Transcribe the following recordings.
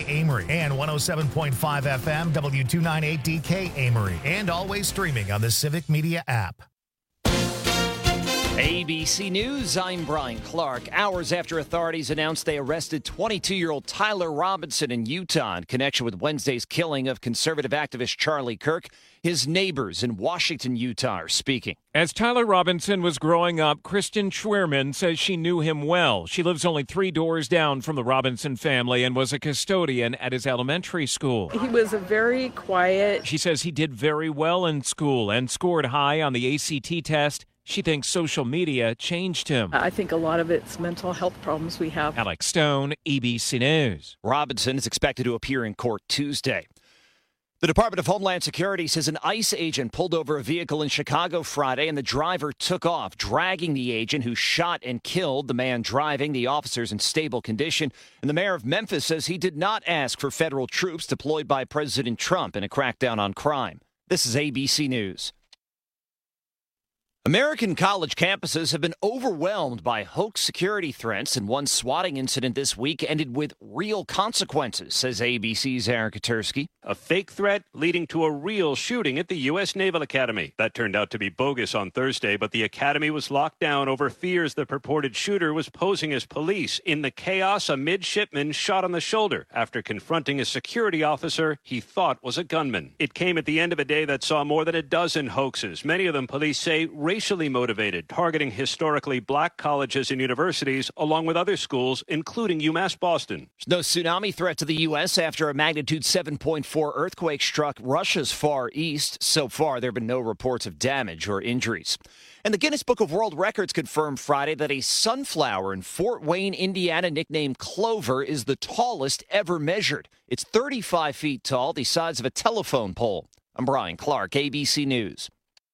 Amory and 107.5 FM W298DK Amory, and always streaming on the Civic Media app. ABC News, I'm Brian Clark. Hours after authorities announced they arrested 22-year-old Tyler Robinson in Utah in connection with Wednesday's killing of conservative activist Charlie Kirk, his neighbors in Washington, Utah are speaking. As Tyler Robinson was growing up, Kristen Schwerman says she knew him well. She lives only 3 doors down from the Robinson family and was a custodian at his elementary school. He was a very quiet. She says he did very well in school and scored high on the ACT test. She thinks social media changed him. I think a lot of it's mental health problems we have. Alex Stone, ABC News. Robinson is expected to appear in court Tuesday. The Department of Homeland Security says an ICE agent pulled over a vehicle in Chicago Friday, and the driver took off, dragging the agent who shot and killed the man driving. The officer's in stable condition. And the mayor of Memphis says he did not ask for federal troops deployed by President Trump in a crackdown on crime. This is ABC News. American college campuses have been overwhelmed by hoax security threats, and one swatting incident this week ended with real consequences, says ABC's Aaron Katersky. A fake threat leading to a real shooting at the U.S. Naval Academy. That turned out to be bogus on Thursday, but the academy was locked down over fears the purported shooter was posing as police. In the chaos, a midshipman shot on the shoulder after confronting a security officer he thought was a gunman. It came at the end of a day that saw more than a dozen hoaxes, many of them police say racially motivated, targeting historically black colleges and universities, along with other schools, including UMass Boston. There's no tsunami threat to the U.S. after a magnitude 7.4 earthquake struck Russia's Far East. So far, there have been no reports of damage or injuries. And the Guinness Book of World Records confirmed Friday that a sunflower in Fort Wayne, Indiana, nicknamed Clover, is the tallest ever measured. It's 35 feet tall, the size of a telephone pole. I'm Brian Clark, ABC News.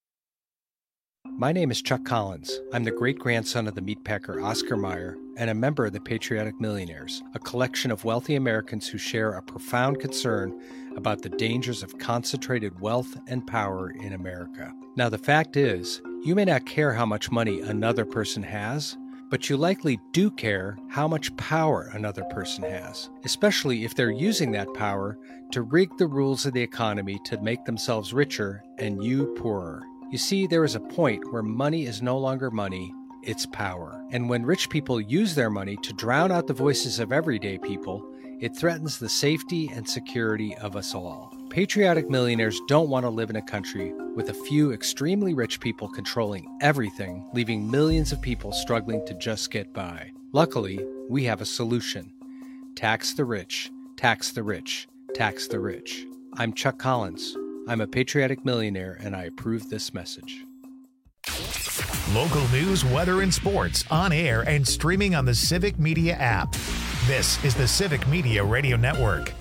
My name is Chuck Collins. I'm the great-grandson of the meatpacker Oscar Mayer and a member of the Patriotic Millionaires, a collection of wealthy Americans who share a profound concern about the dangers of concentrated wealth and power in America. Now, the fact is, you may not care how much money another person has, but you likely do care how much power another person has, especially if they're using that power to rig the rules of the economy to make themselves richer and you poorer. You see, there is a point where money is no longer money, it's power. And when rich people use their money to drown out the voices of everyday people, it threatens the safety and security of us all. Patriotic millionaires don't want to live in a country with a few extremely rich people controlling everything, leaving millions of people struggling to just get by. Luckily, we have a solution. Tax the rich, tax the rich, tax the rich. I'm Chuck Collins. I'm a patriotic millionaire, and I approve this message. Local news, weather, and sports on air and streaming on the Civic Media app. This is the Civic Media Radio Network.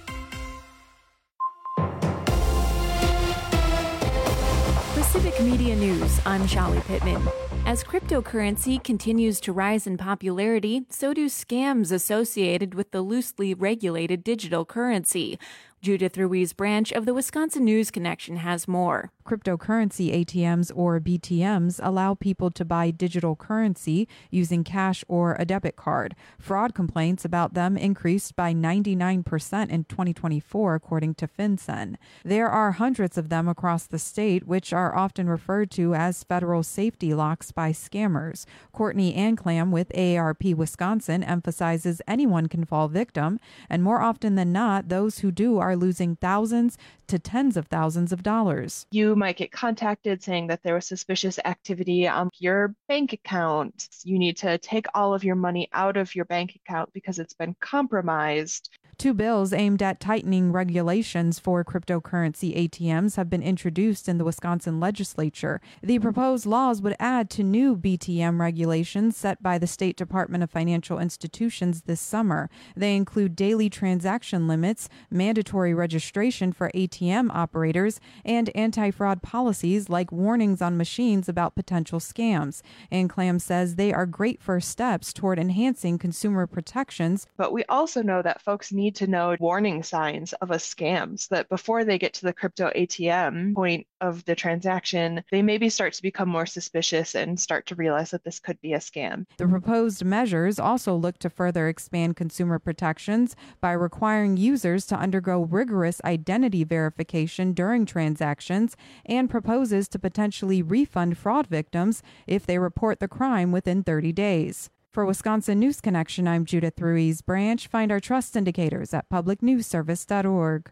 For Civic Media News, I'm Shallie Pittman. As cryptocurrency continues to rise in popularity, so do scams associated with the loosely regulated digital currency. Judith Ruiz Branch of the Wisconsin News Connection has more. Cryptocurrency ATMs or BTMs allow people to buy digital currency using cash or a debit card. Fraud complaints about them increased by 99% in 2024, according to FinCEN. There are hundreds of them across the state, which are often referred to as federal safety locks by scammers. Courtney Anclam with AARP Wisconsin emphasizes anyone can fall victim, and more often than not, those who do are losing thousands to tens of thousands of dollars. You might get contacted saying that there was suspicious activity on your bank account. You need to take all of your money out of your bank account because it's been compromised. Two bills aimed at tightening regulations for cryptocurrency ATMs have been introduced in the Wisconsin legislature. The proposed laws would add to new BTM regulations set by the State Department of Financial Institutions this summer. They include daily transaction limits, mandatory registration for ATM operators, and anti-fraud policies like warnings on machines about potential scams. Anclam says they are great first steps toward enhancing consumer protections. But we also know that folks need need to know warning signs of a scam so that before they get to the crypto ATM point of the transaction, they maybe start to become more suspicious and start to realize that this could be a scam. The proposed measures also look to further expand consumer protections by requiring users to undergo rigorous identity verification during transactions, and proposes to potentially refund fraud victims if they report the crime within 30 days. For Wisconsin News Connection, I'm Judith Ruiz Branch. Find our trust indicators at publicnewsservice.org.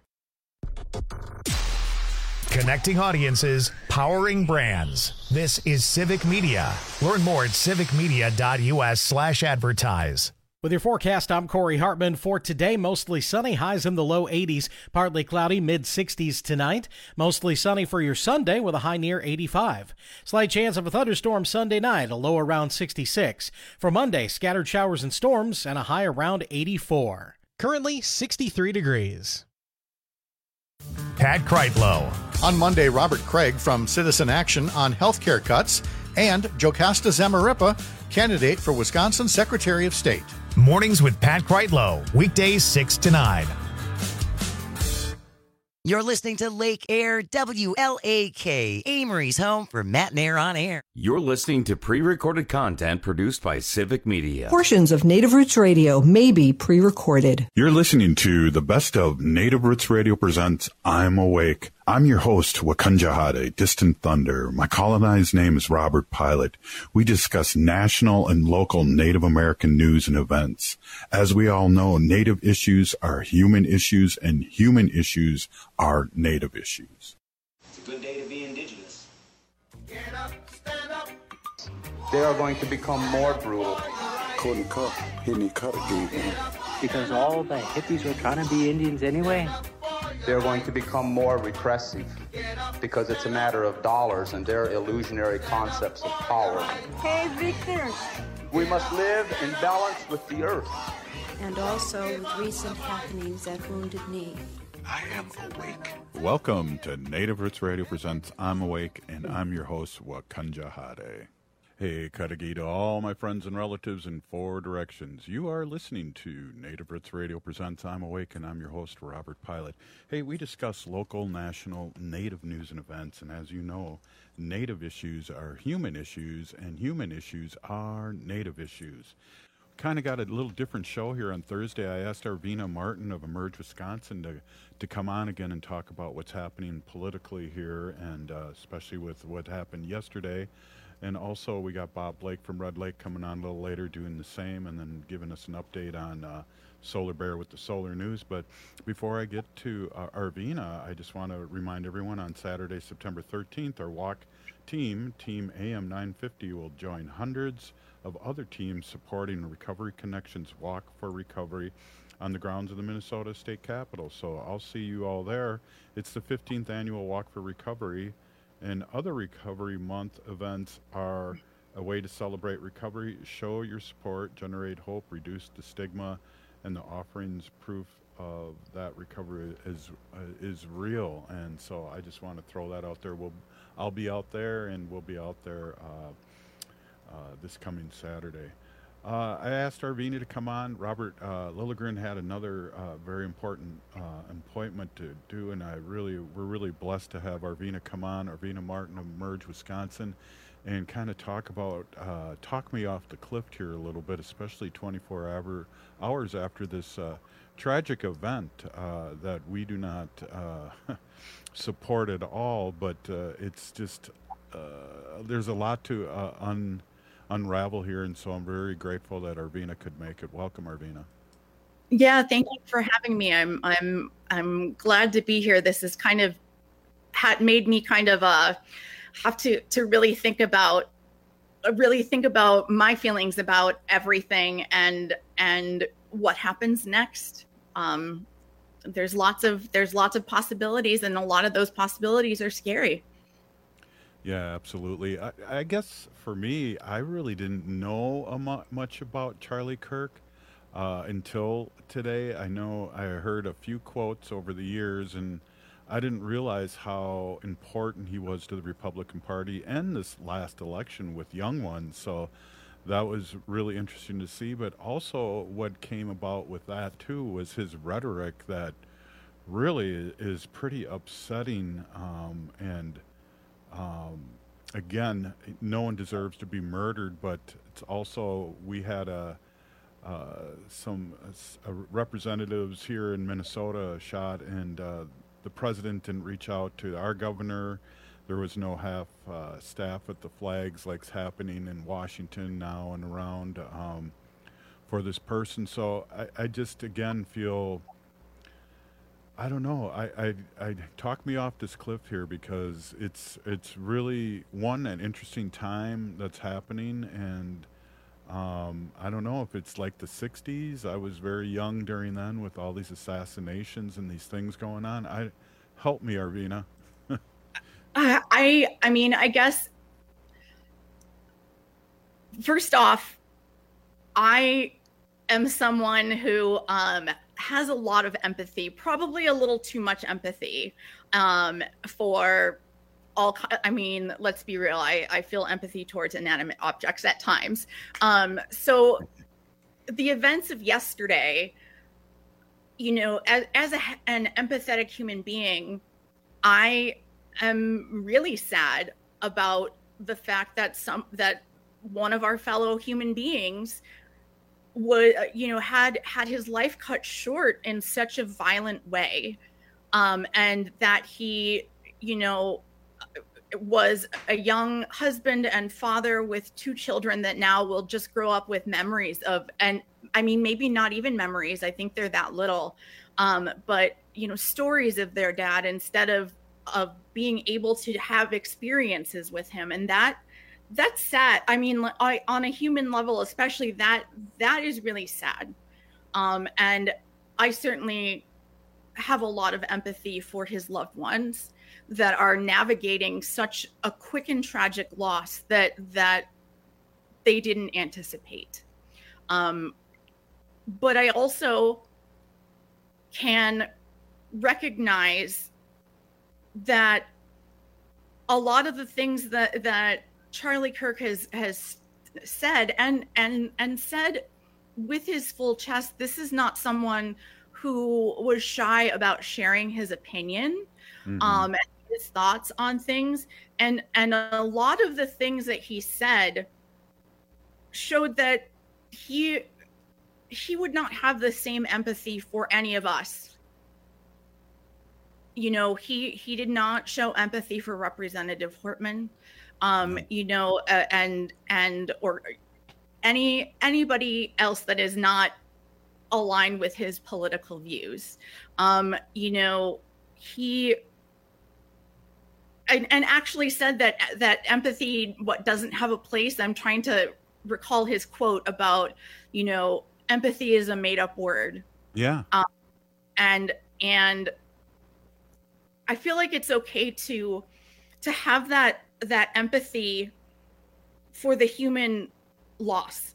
Connecting audiences, powering brands. This is Civic Media. Learn more at civicmedia.us/advertise. With your forecast, I'm Corey Hartman. For today, mostly sunny, highs in the low 80s, partly cloudy, mid-60s tonight. Mostly sunny for your Sunday with a high near 85. Slight chance of a thunderstorm Sunday night, a low around 66. For Monday, scattered showers and storms and a high around 84. Currently 63 degrees. Pat Kreitlow. On Monday, Robert Craig from Citizen Action on healthcare cuts, and Jocasta Zamarripa, candidate for Wisconsin Secretary of State. Mornings with Pat Kreitlow, weekdays 6 to 9. You're listening to Lake Air WLAK, Amory's home for Matt and Air on Air. You're listening to pre-recorded content produced by Civic Media. Portions of Native Roots Radio may be pre-recorded. You're listening to the best of Native Roots Radio presents I'm Awake. I'm your host, Wakunjahade, Distant Thunder. My colonized name is Robert Pilot. We discuss national and local Native American news and events. As we all know, Native issues are human issues, and human issues are Native issues. It's a good day to be Indigenous. Get up, stand up. They are going to become more brutal. Because all the hippies were trying to be Indians anyway. They're going to become more repressive because it's a matter of dollars and their illusionary concepts of power. Hey, Victor. We must live in balance with the earth. And also with recent happenings at Wounded Knee. I am awake. Welcome to Native Roots Radio presents I'm Awake, and I'm your host, Wakunjahade. Hey, Kadagi to all my friends and relatives in 4 directions. You are listening to Native Roots Radio presents I'm Awake, and I'm your host, Robert Pilot. Hey, we discuss local, national, Native news and events, and as you know, Native issues are human issues, and human issues are Native issues. Kind of got a little different show here on Thursday. I asked Arvina Martin of Emerge Wisconsin to come on again and talk about what's happening politically here, and especially with what happened yesterday. And also we got Bob Blake from Red Lake coming on a little later doing the same, and then giving us an update on Solar Bear with the solar news. But before I get to Arvina, I just want to remind everyone on Saturday, September 13th, our walk team, Team AM 950, will join hundreds of other teams supporting Recovery Connections Walk for Recovery on the grounds of the Minnesota State Capitol. So I'll see you all there. It's the 15th annual Walk for Recovery. And other Recovery Month events are a way to celebrate recovery, show your support, generate hope, reduce the stigma, and the offerings proof of that recovery is real. And so I just want to throw that out there. I'll be out there, and we'll be out there this coming Saturday. I asked Arvina to come on. Robert Lilligren had another very important appointment to do, and we're really blessed to have Arvina come on, Arvina Martin of Emerge Wisconsin, and kind of talk me off the cliff here a little bit, especially 24 hours after this tragic event that we do not support at all, but it's just there's a lot to unravel here, and so I'm very grateful that Arvina could make it. Welcome, Arvina. Yeah, thank you for having me. I'm glad to be here. This has kind of made me kind of have to really think about my feelings about everything and what happens next. There's lots of possibilities, and a lot of those possibilities are scary. Yeah, absolutely. I guess for me, I really didn't know much about Charlie Kirk until today. I know I heard a few quotes over the years, and I didn't realize how important he was to the Republican Party and this last election with young ones. So that was really interesting to see. But also what came about with that too was his rhetoric that really is pretty upsetting. Again, no one deserves to be murdered, but it's also, we had some representatives here in Minnesota shot, and the president didn't reach out to our governor. There was no half staff at the flags like's happening in Washington now and around for this person. So I just, again, feel, I don't know, I talk me off this cliff here, because it's really, one, an interesting time that's happening, and I don't know if it's like the 60s. I was very young during then with all these assassinations and these things going on. Help me, Arvina. I mean, I guess, first off, I am someone who has a lot of empathy, probably a little too much empathy for all. I mean, let's be real. I feel empathy towards inanimate objects at times. So the events of yesterday, you know, as an empathetic human being, I am really sad about the fact that one of our fellow human beings had his life cut short in such a violent way, and that he, was a young husband and father with 2 children that now will just grow up with memories of, and I mean, maybe not even memories, I think they're that little, but stories of their dad, instead of being able to have experiences with him. And that's sad. I mean, on a human level, especially, that is really sad. And I certainly have a lot of empathy for his loved ones that are navigating such a quick and tragic loss that they didn't anticipate. But I also can recognize that a lot of the things that Charlie Kirk has said and said with his full chest, this is not someone who was shy about sharing his opinion, and his thoughts on things, and a lot of the things that he said showed that he would not have the same empathy for any of us. He did not show empathy for Representative Hortman, or anybody else that is not aligned with his political views. He and actually said that empathy doesn't have a place. I'm trying to recall his quote about, empathy is a made up word. Yeah. And I feel like it's okay to have that empathy for the human loss.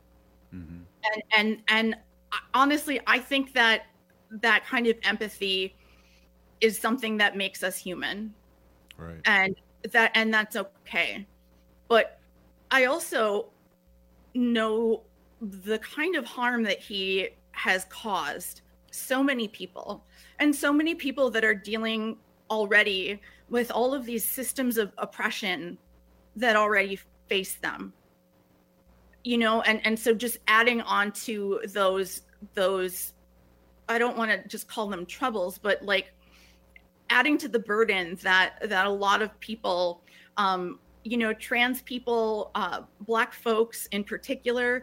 And honestly, I think that kind of empathy is something that makes us human. Right. And that's okay. But I also know the kind of harm that he has caused so many people, and so many people that are dealing already with all of these systems of oppression that already face them. And so just adding on to those I don't want to just call them troubles, but like adding to the burden that a lot of people, trans people, Black folks in particular,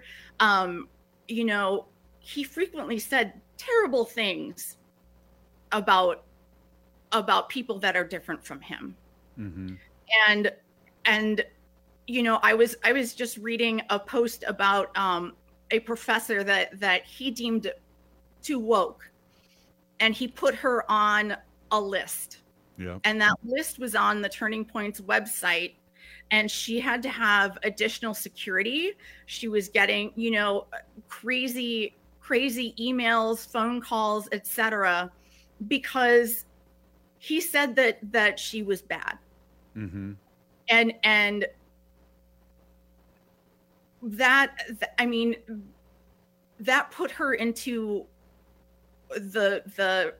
he frequently said terrible things about people that are different from him. And I was just reading a post about a professor that he deemed too woke, and he put her on a list. Yeah. And that list was on the Turning Point's website, and she had to have additional security. She was getting, crazy emails, phone calls, etc., because he said that she was bad. And that put her into the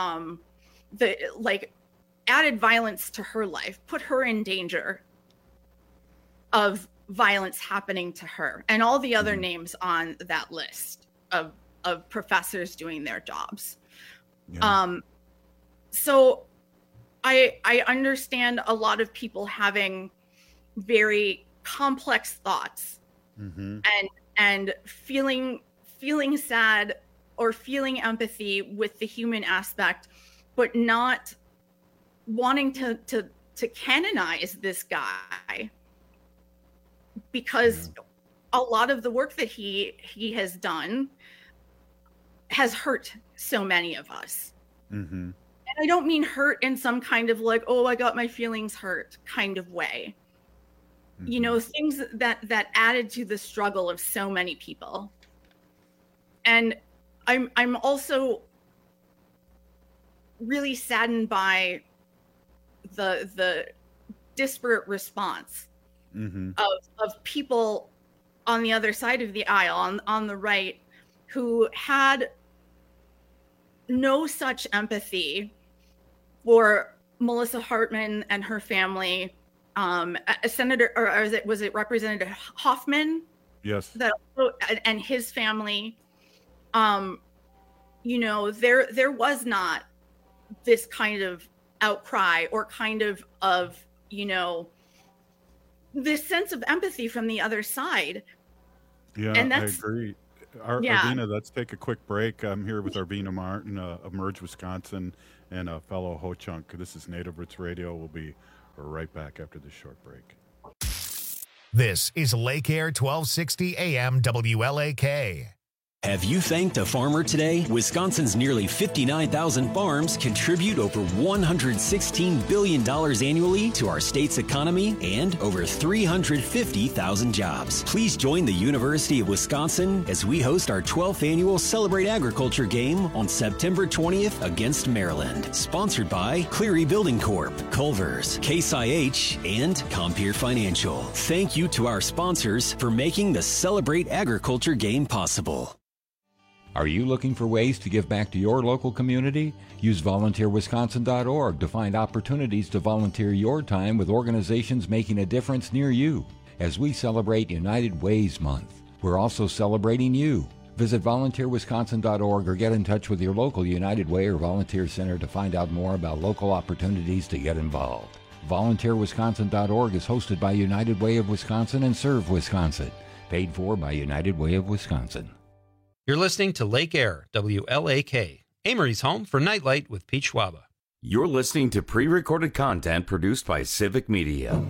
like added violence to her life, put her in danger of violence happening to her and all the other names on that list of professors doing their jobs. Yeah. So I understand a lot of people having very complex thoughts and feeling sad or feeling empathy with the human aspect, but not wanting to canonize this guy because a lot of the work that he has done has hurt so many of us. And I don't mean hurt in some kind of like, oh, I got my feelings hurt kind of way. You know, things that added to the struggle of so many people. And I'm also really saddened by the disparate response of people on the other side of the aisle, on the right, who had no such empathy for Melissa Hartman and her family. A senator, or was it Representative Hoffman? Yes. That and his family. You know, there was not this kind of outcry or kind of you know, this sense of empathy from the other side. Yeah, and I agree. Arvina, let's take a quick break. I'm here with Arvina Martin of Merge, Wisconsin, and a fellow Ho-Chunk. This is Native Roots Radio. We'll be right back after this short break. This is Lake Air 1260 AM WLAK. Have you thanked a farmer today? Wisconsin's nearly 59,000 farms contribute over $116 billion annually to our state's economy and over 350,000 jobs. Please join the University of Wisconsin as we host our 12th annual Celebrate Agriculture game on September 20th against Maryland. Sponsored by Cleary Building Corp., Culver's, Case IH, and Compeer Financial. Thank you to our sponsors for making the Celebrate Agriculture game possible. Are you looking for ways to give back to your local community? Use volunteerwisconsin.org to find opportunities to volunteer your time with organizations making a difference near you. As we celebrate United Ways Month, we're also celebrating you. Visit volunteerwisconsin.org or get in touch with your local United Way or Volunteer Center to find out more about local opportunities to get involved. VolunteerWisconsin.org is hosted by United Way of Wisconsin and Serve Wisconsin. Paid for by United Way of Wisconsin. You're listening to Lake Air, WLAK, Amory's home for Nightlight with Pete Schwaba. You're listening to pre-recorded content produced by Civic Media.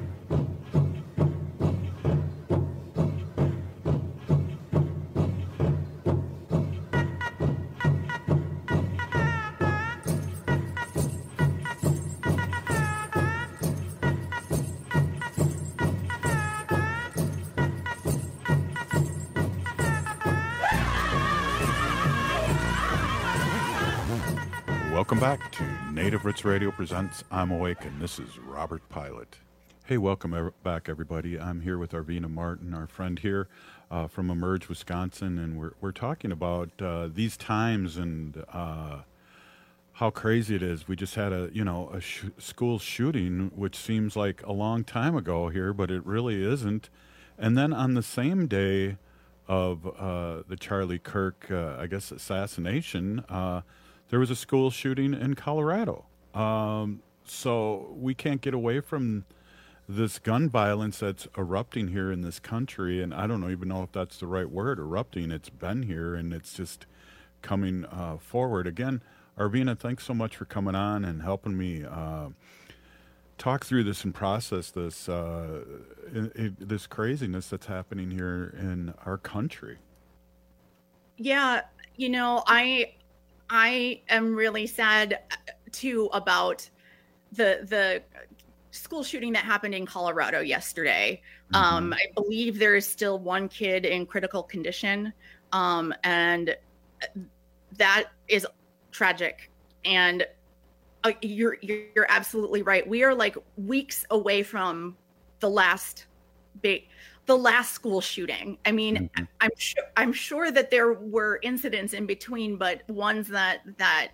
Welcome back to Native Roots Radio Presents I'm Awake, and this is Robert Pilot. Hey, welcome back, everybody. I'm here with Arvina Martin, our friend here from Emerge, Wisconsin, and we're talking about these times and how crazy it is. We just had a school shooting, which seems like a long time ago here, but it really isn't. And then on the same day of the Charlie Kirk, assassination, there was a school shooting in Colorado. So we can't get away from this gun violence that's erupting here in this country. And I don't even know if that's the right word, erupting. It's been here and it's just coming forward. Again, Arvina, thanks so much for coming on and helping me talk through this and process this, this craziness that's happening here in our country. Yeah, I am really sad too about the school shooting that happened in Colorado yesterday. I believe there is still one kid in critical condition, and that is tragic. And you're absolutely right. We are like weeks away from the last big, the last school shooting. I mean, I'm sure that there were incidents in between, but ones that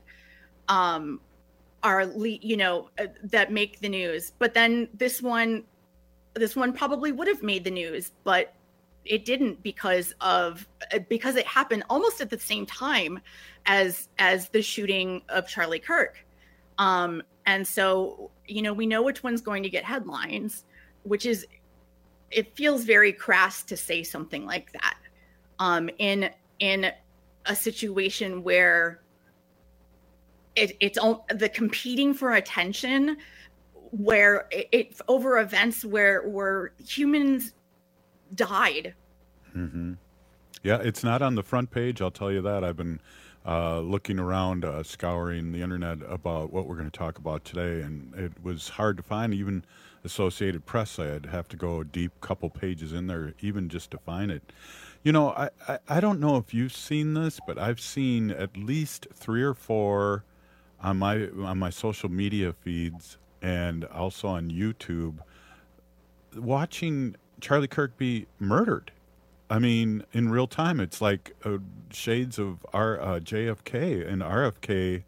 are, you know, that make the news. But then this one probably would have made the news, but it didn't because it happened almost at the same time as the shooting of Charlie Kirk. And so, you know, we know which one's going to get headlines, which is, it feels very crass to say something like that in a situation where it's the competing for attention, where it over events where humans died. Mm-hmm. Yeah, it's not on the front page, I'll tell you that. I've been looking around, scouring the internet about what we're going to talk about today, and it was hard to find. Even Associated Press, I'd have to go a deep couple pages in there even just to find it. You know, I don't know if you've seen this, but I've seen at least 3 or 4 on my social media feeds and also on YouTube, watching Charlie Kirk be murdered. I mean, in real time, it's like shades of JFK and RFK.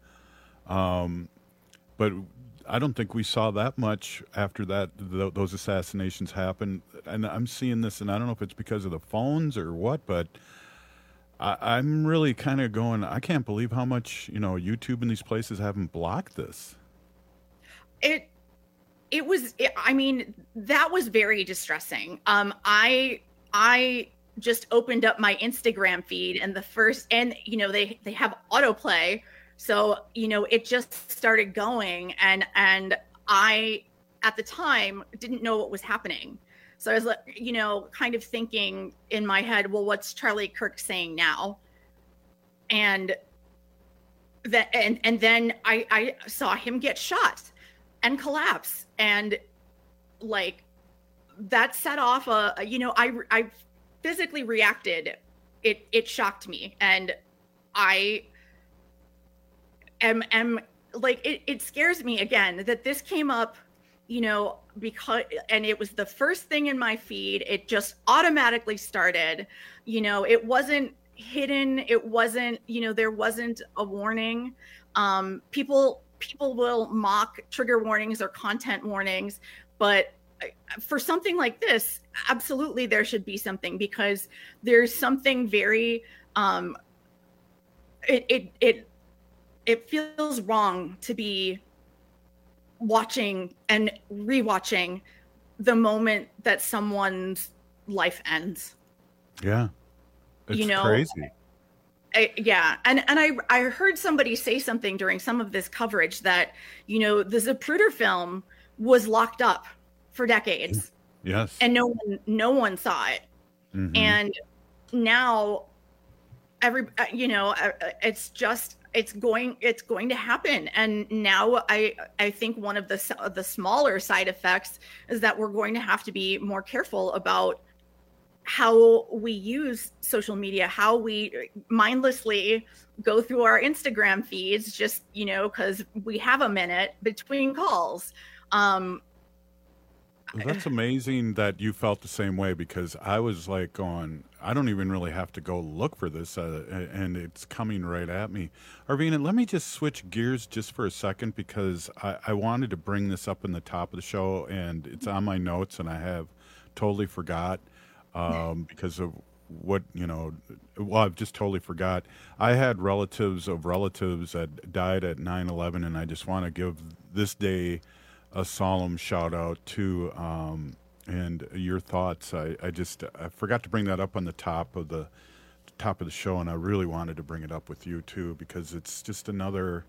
But I don't think we saw that much after that. Those assassinations happened, and I'm seeing this, and I don't know if it's because of the phones or what, but I'm really kind of going, I can't believe how much, you know, YouTube and these places haven't blocked this. I mean, that was very distressing. I just opened up my Instagram feed, and you know, they have autoplay. So, you know, it just started going, and I, at the time, didn't know what was happening. So I was, you know, kind of thinking in my head, well, what's Charlie Kirk saying now? And then I saw him get shot and collapse, and like that set off you know, I physically reacted. It shocked me, and I am like, it scares me again that this came up, you know, and it was the first thing in my feed. It just automatically started, you know, it wasn't hidden. It wasn't, you know, there wasn't a warning. People will mock trigger warnings or content warnings, but for something like this, absolutely there should be something, because there's something very, it feels wrong to be watching and rewatching the moment that someone's life ends. Yeah. It's, you know, crazy. Yeah. And I heard somebody say something during some of this coverage that, you know, the Zapruder film was locked up for decades. Yes. And no one saw it. Mm-hmm. And now you know, it's going to happen. And now I think one of the smaller side effects is that we're going to have to be more careful about how we use social media, how we mindlessly go through our Instagram feeds, just, you know, because we have a minute between calls. That's amazing that you felt the same way, because I was like going, I don't even really have to go look for this, and it's coming right at me. Arvina, let me just switch gears just for a second, because I wanted to bring this up in the top of the show, and it's on my notes, and I have totally forgot because of what, you know, well, I've just totally forgot. I had relatives of relatives that died at 9/11, and I just want to give this day a solemn shout out to, and your thoughts. I forgot to bring that up on the top of the show, and I really wanted to bring it up with you too, because it's just another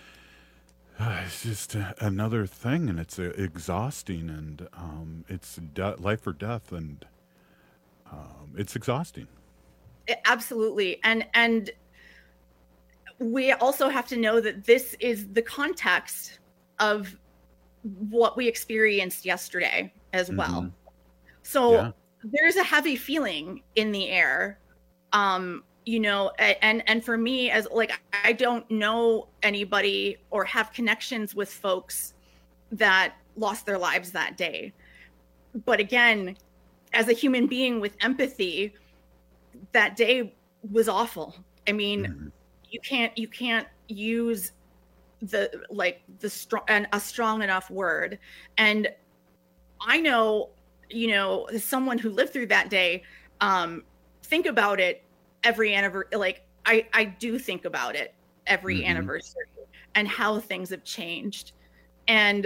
thing, and it's exhausting, and it's life or death, and it's exhausting. Absolutely. And we also have to know that this is the context of what we experienced yesterday as well. So there's a heavy feeling in the air, you know, and for me, as like, I don't know anybody or have connections with folks that lost their lives that day. But again, as a human being with empathy, that day was awful. I mean, you can't use a strong enough word. And I know, as someone who lived through that day, think about it every anniversary. Like I do think about it every anniversary and how things have changed. And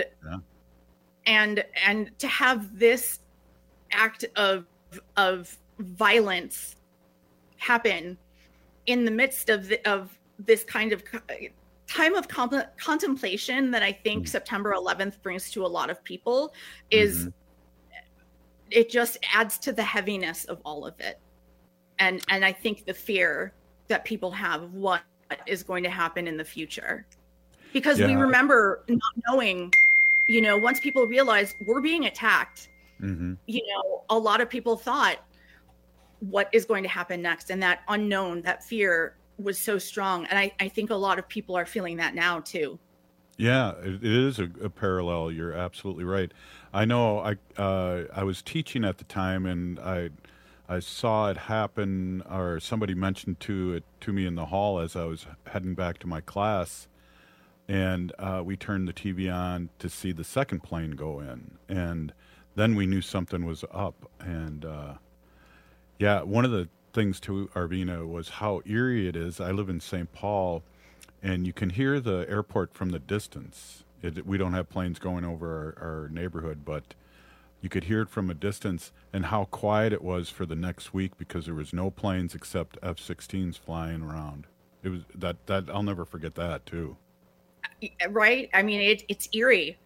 to have this act of violence happen in the midst of this kind of time of contemplation that I think September 11th brings to a lot of people is it just adds to the heaviness of all of it. And I think the fear that people have of what is going to happen in the future, because we remember not knowing, once people realize we're being attacked, a lot of people thought what is going to happen next, and that unknown, that fear was so strong. And I think a lot of people are feeling that now too. Yeah, it is a parallel. You're absolutely right. I know I was teaching at the time, and I saw it happen, or somebody mentioned it to me in the hall as I was heading back to my class, and we turned the TV on to see the second plane go in, and then we knew something was up. And one of the things to Arvina was how eerie it is. I live in St. Paul, and you can hear the airport from the distance. We don't have planes going over our neighborhood, but you could hear it from a distance, and how quiet it was for the next week because there was no planes except F-16s flying around. It was that I'll never forget that too. Right? I mean, it's eerie,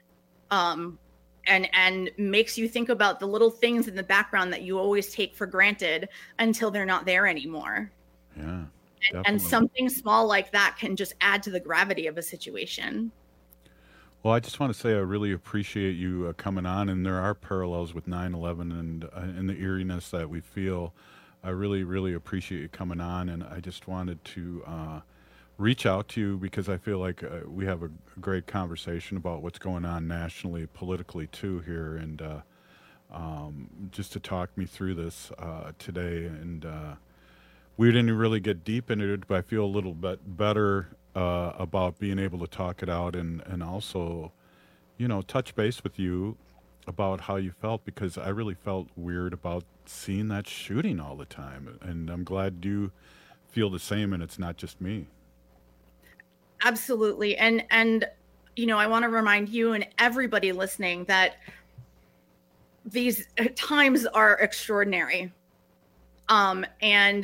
and makes you think about the little things in the background that you always take for granted until they're not there anymore. Yeah. And something small like that can just add to the gravity of a situation. Well, I just want to say I really appreciate you coming on, and there are parallels with 9/11 and the eeriness that we feel. I really, really appreciate you coming on, and I just wanted to reach out to you because I feel like we have a great conversation about what's going on nationally, politically too here, and just to talk me through this today. And we didn't really get deep into it, but I feel a little bit better about being able to talk it out and also, touch base with you about how you felt, because I really felt weird about seeing that shooting all the time. And I'm glad you feel the same and it's not just me. Absolutely. And I want to remind you and everybody listening that these times are extraordinary. And,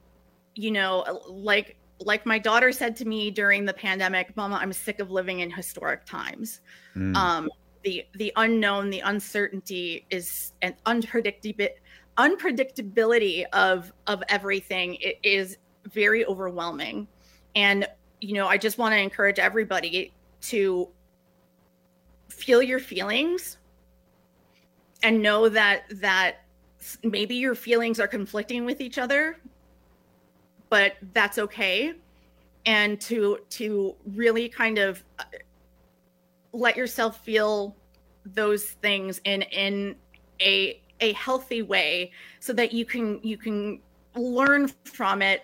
like my daughter said to me during the pandemic, Mama, I'm sick of living in historic times. The unknown, the uncertainty and unpredictability of everything is very overwhelming. And, I just want to encourage everybody to feel your feelings and know that maybe your feelings are conflicting with each other, but that's okay. And to really kind of let yourself feel those things in a healthy way so that you can learn from it,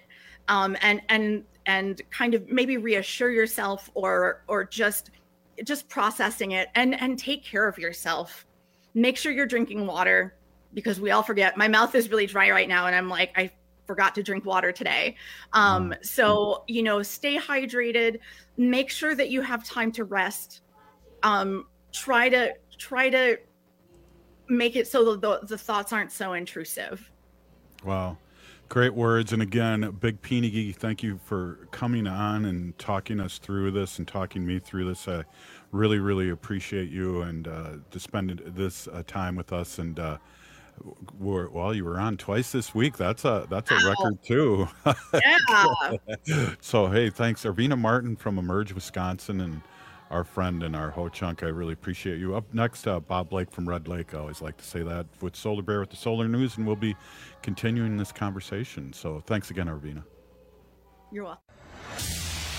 and kind of maybe reassure yourself or just processing it and take care of yourself. Make sure you're drinking water, because we all forget. My mouth is really dry right now, and I'm like, I forgot to drink water today. So, stay hydrated, make sure that you have time to rest. Try to make it so the thoughts aren't so intrusive. Wow. Great words. And again, Big Peenigi, thank you for coming on and talking us through this and talking me through this. I really, really appreciate you and to spend this time with us. And you were on twice this week. That's a record too. Yeah. So, hey, thanks. Arvina Martin from Emerge, Wisconsin, and our friend and our ho-chunk. I really appreciate you. Up next, Bob Blake from Red Lake. I always like to say that, with Solar Bear with the Solar News, and we'll be continuing this conversation. So thanks again, Arvina. You're welcome.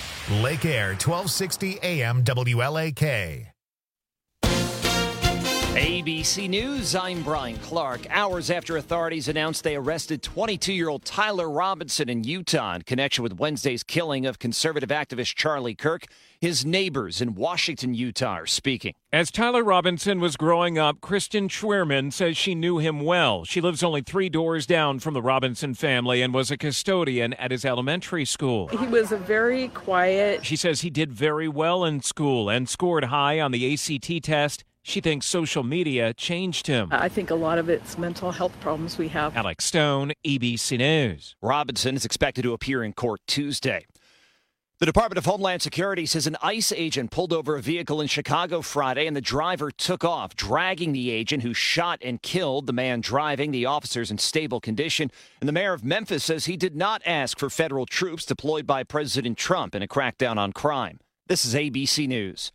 Lake Air, 1260 AM WLAK. ABC News, I'm Brian Clark. Hours after authorities announced they arrested 22-year-old Tyler Robinson in Utah in connection with Wednesday's killing of conservative activist Charlie Kirk, his neighbors in Washington, Utah are speaking. As Tyler Robinson was growing up, Kristen Schwerman says she knew him well. She lives only 3 doors down from the Robinson family and was a custodian at his elementary school. He was a very quiet. She says he did very well in school and scored high on the ACT test. She thinks social media changed him. I think a lot of it's mental health problems we have. Alex Stone, ABC News. Robinson is expected to appear in court Tuesday. The Department of Homeland Security says an ICE agent pulled over a vehicle in Chicago Friday and the driver took off, dragging the agent who shot and killed the man driving. The officer's in stable condition. And the mayor of Memphis says he did not ask for federal troops deployed by President Trump in a crackdown on crime. This is ABC News.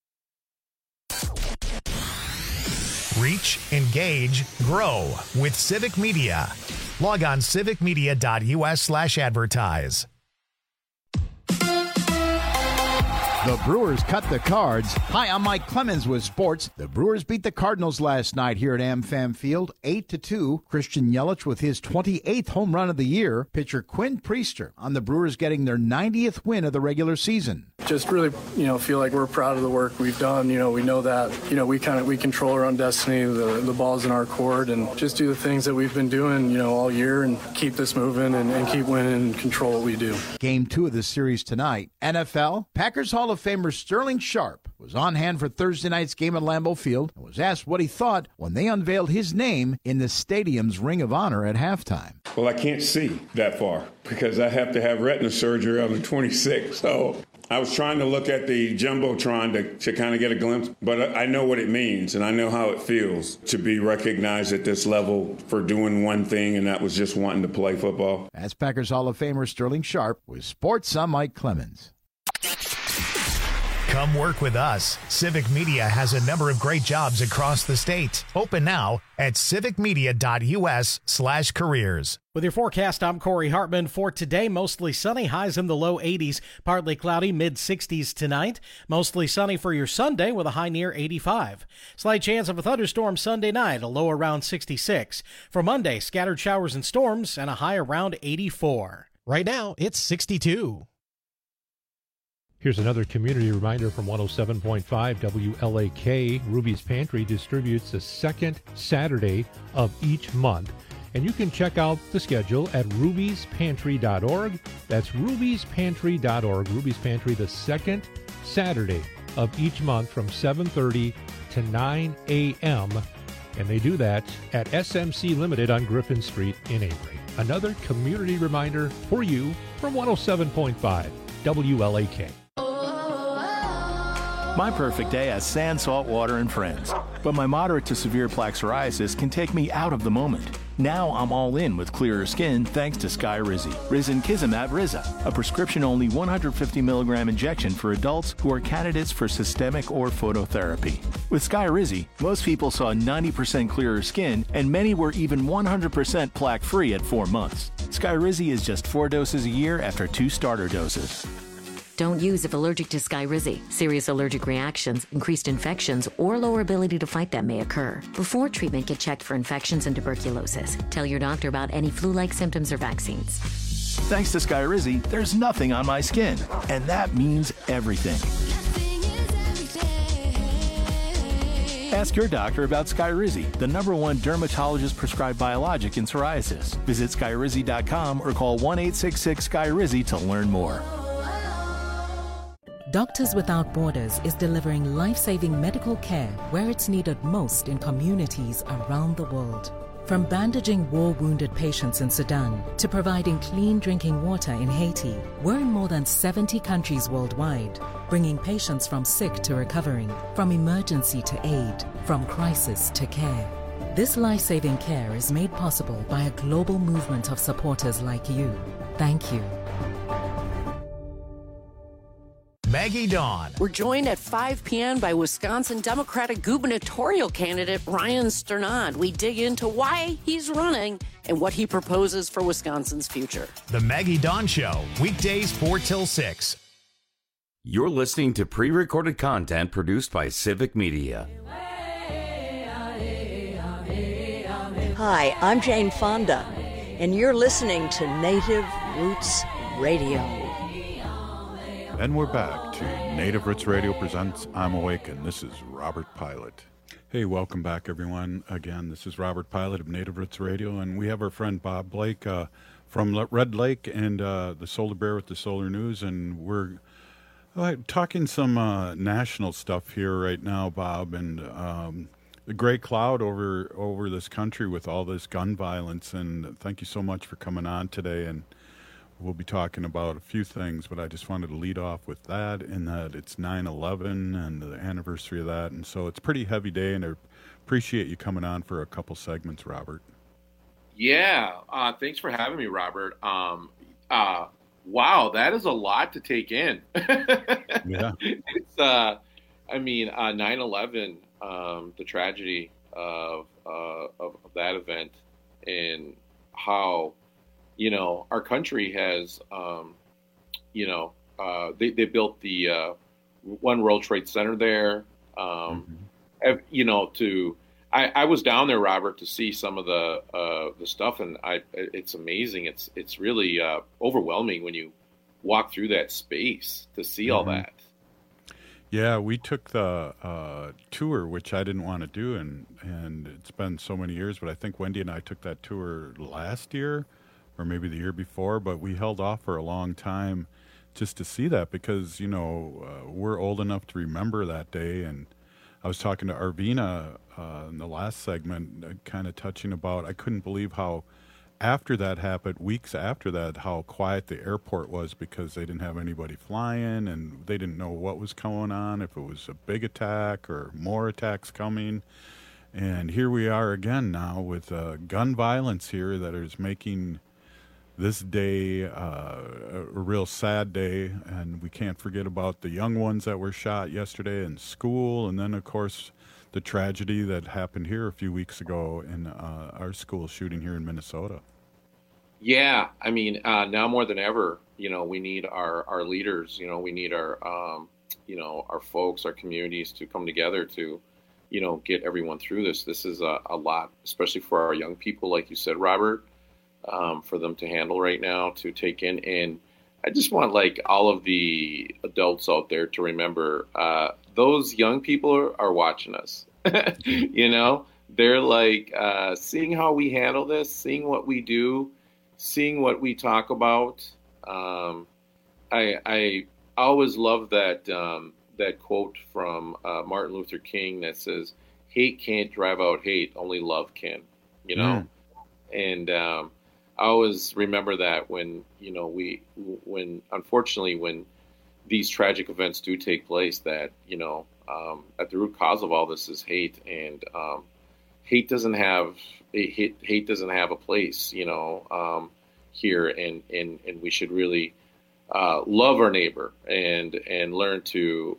Reach, engage, grow with Civic Media. Log on civicmedia.us/advertise. The Brewers cut the Cards. Hi, I'm Mike Clemens with sports. The Brewers beat the Cardinals last night here at AmFam Field, 8-2. Christian Yelich with his 28th home run of the year. Pitcher Quinn Priester on the Brewers getting their 90th win of the regular season. Just really, feel like we're proud of the work we've done. We know that, we control our own destiny. The ball's in our court, and just do the things that we've been doing, all year, and keep this moving and keep winning and control what we do. Game 2 of the series tonight. NFL, Packers Hall of Famer Sterling Sharp was on hand for Thursday night's game at Lambeau Field and was asked what he thought when they unveiled his name in the stadium's Ring of Honor at halftime. Well, I can't see that far because I have to have retina surgery on the 26th. So I was trying to look at the Jumbotron to kind of get a glimpse, but I know what it means and I know how it feels to be recognized at this level for doing one thing, and that was just wanting to play football. That's Packers Hall of Famer Sterling Sharp with Sports. I'm Mike Clemens. Come work with us. Civic Media has a number of great jobs across the state. Open now at civicmedia.us/careers. With your forecast, I'm Corey Hartman. For today, mostly sunny, highs in the low 80s, partly cloudy, mid-60s tonight. Mostly sunny for your Sunday with a high near 85. Slight chance of a thunderstorm Sunday night, a low around 66. For Monday, scattered showers and storms and a high around 84. Right now, it's 62. Here's another community reminder from 107.5 WLAK. Ruby's Pantry distributes the second Saturday of each month. And you can check out the schedule at rubyspantry.org. That's rubyspantry.org. Ruby's Pantry, the second Saturday of each month from 7:30 to 9 a.m. And they do that at SMC Limited on Griffin Street in Avery. Another community reminder for you from 107.5 WLAK. My perfect day has sand, salt water, and friends. But my moderate to severe plaque psoriasis can take me out of the moment. Now I'm all in with clearer skin thanks to Skyrizi. Risankizumab Riza, a prescription-only 150 milligram injection for adults who are candidates for systemic or phototherapy. With Skyrizi, most people saw 90% clearer skin, and many were even 100% plaque-free at 4 months. Skyrizi is just 4 doses a year after 2 starter doses. Don't use if allergic to Skyrizi. Serious allergic reactions, increased infections, or lower ability to fight them may occur. Before treatment, get checked for infections and tuberculosis. Tell your doctor about any flu-like symptoms or vaccines. Thanks to Skyrizi, there's nothing on my skin, and that means everything. Ask your doctor about Skyrizi, the #1 dermatologist-prescribed biologic in psoriasis. Visit Skyrizi.com or call 1-866-SKYRIZI to learn more. Doctors Without Borders is delivering life-saving medical care where it's needed most in communities around the world. From bandaging war-wounded patients in Sudan to providing clean drinking water in Haiti, we're in more than 70 countries worldwide, bringing patients from sick to recovering, from emergency to aid, from crisis to care. This life-saving care is made possible by a global movement of supporters like you. Thank you. Maggie Dawn. We're joined at 5 p.m. by Wisconsin Democratic gubernatorial candidate Ryan Sternad. We dig into why he's running and what he proposes for Wisconsin's future. The Maggie Dawn Show, weekdays 4 till 6. You're listening to pre-recorded content produced by Civic Media. Hi, I'm Jane Fonda, and you're listening to Native Roots Radio. And we're back to Native Roots Radio presents I'm Awake, and this is Robert Pilot. Hey, welcome back, everyone. Again, this is Robert Pilot of Native Roots Radio, and we have our friend Bob Blake from Red Lake and the Solar Bear with the Solar News, and we're talking some national stuff here right now, Bob, and the gray cloud over this country with all this gun violence. And thank you so much for coming on today. And we'll be talking about a few things, but I just wanted to lead off with that, in that it's 9/11 and the anniversary of that. And so it's a pretty heavy day, and I appreciate you coming on for a couple segments, Robert. Yeah, thanks for having me, Robert. Wow, that is a lot to take in. Yeah. It's, 9/11, the tragedy of that event, and how, our country has, they built the One World Trade Center there. I was down there, Robert, to see some of the stuff, and it's amazing. It's really overwhelming when you walk through that space to see all that. Yeah, we took the tour, which I didn't want to do, and it's been so many years, but I think Wendy and I took that tour last year or maybe the year before, but we held off for a long time just to see that because, we're old enough to remember that day. And I was talking to Arvina in the last segment, kind of touching about, I couldn't believe how after that happened, weeks after that, how quiet the airport was because they didn't have anybody flying and they didn't know what was going on, if it was a big attack or more attacks coming. And here we are again now with gun violence here that is making this day a real sad day. And we can't forget about the young ones that were shot yesterday in school. And then, of course, the tragedy that happened here a few weeks ago in our school shooting here in Minnesota. Yeah, now more than ever, we need our leaders. We need our our folks, our communities to come together to, get everyone through this. This is a lot, especially for our young people, like you said, Robert, for them to handle right now, to take in. And I just want all of the adults out there to remember, those young people are watching us. They're seeing how we handle this, seeing what we do, seeing what we talk about. I always love that quote from Martin Luther King that says, "Hate can't drive out hate, only love can." And I always remember that when unfortunately when these tragic events do take place, that at the root cause of all this is hate, and hate doesn't have a place, here, and we should really love our neighbor and learn to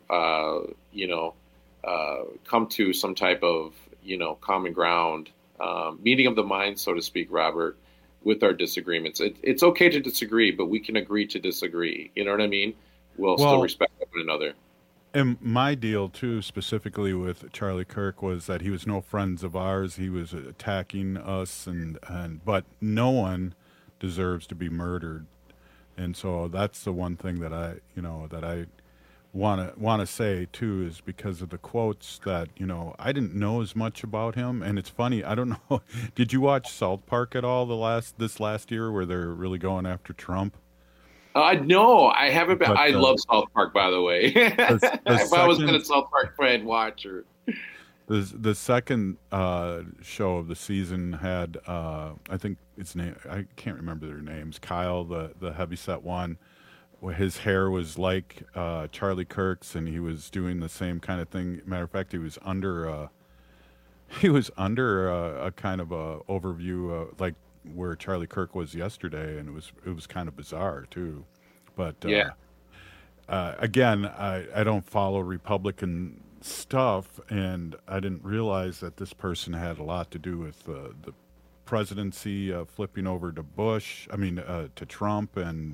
come to some type of common ground, meeting of the mind, so to speak, Robert, with our disagreements. It's okay to disagree, but we can agree to disagree. You know what I mean? We'll still respect one another. And my deal, too, specifically with Charlie Kirk, was that he was no friends of ours. He was attacking us, but no one deserves to be murdered. And so that's the one thing that I want to say, too, is because of the quotes that, I didn't know as much about him. And it's funny, I don't know, did you watch South Park at all this last year where they're really going after Trump? No, I haven't been. I love South Park, by the way. If I was been a South Park fan watcher. The second show of the season had, I think its name, I can't remember their names, Kyle, the heavyset one, where his hair was like Charlie Kirk's, and he was doing the same kind of thing. Matter of fact, he was under a kind of a overview, like where Charlie Kirk was yesterday, and it was kind of bizarre too. But again, I don't follow Republican stuff, and I didn't realize that this person had a lot to do with the presidency flipping over to to Trump, and